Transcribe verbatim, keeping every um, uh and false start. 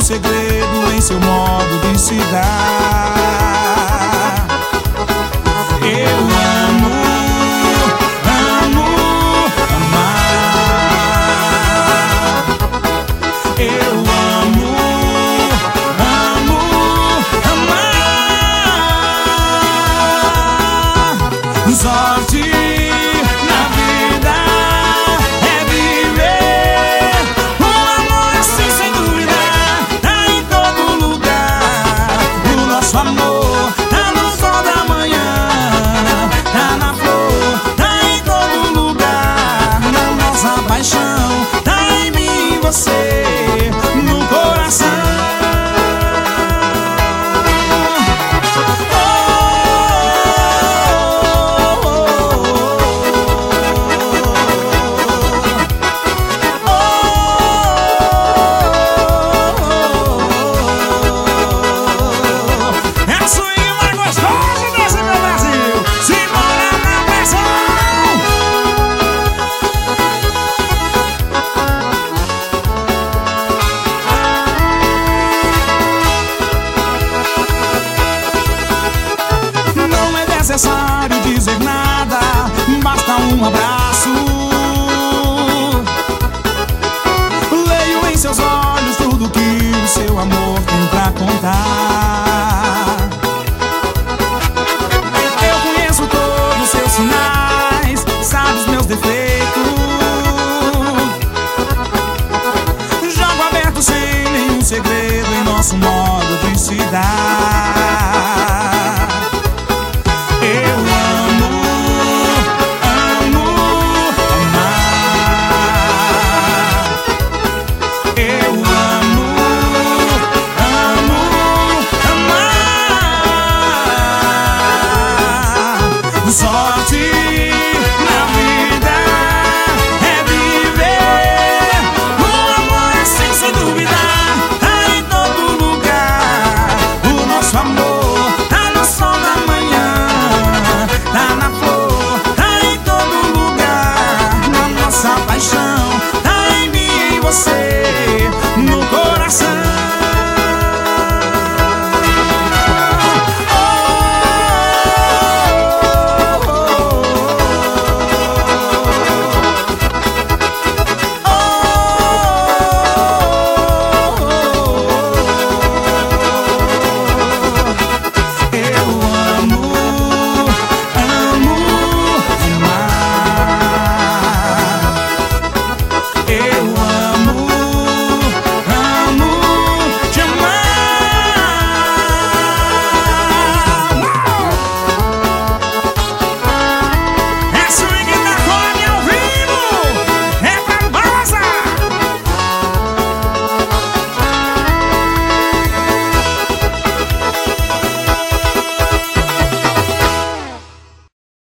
segredo em seu modo de se dar. Eu amo, amo, amar. Eu amo, amo, amar. Sorte na vida é viver um amor assim sem dúvida. Tá em todo lugar o nosso amor, tá no sol da manhã, tá na flor, tá em todo lugar. Na nossa paixão, tá em mim e você, no coração. Necessário dizer nada, basta um abraço. Leio em seus olhos tudo que o seu amor tem pra contar. Eu conheço todos os seus sinais, sabe os meus defeitos. Jogo aberto sem nenhum segredo em nosso modo de se dar.